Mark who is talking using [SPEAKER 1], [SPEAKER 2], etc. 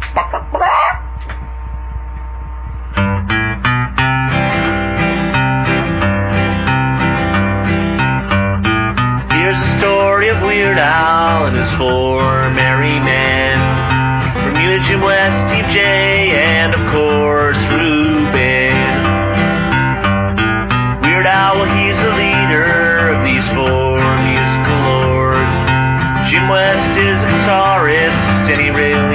[SPEAKER 1] Here's the story of Weird Al and his four merry men. From you and Jim West, Steve J, and of course Ruben. Weird Al, well, he's the leader of these four musical lords. Jim West is a guitarist, and he rails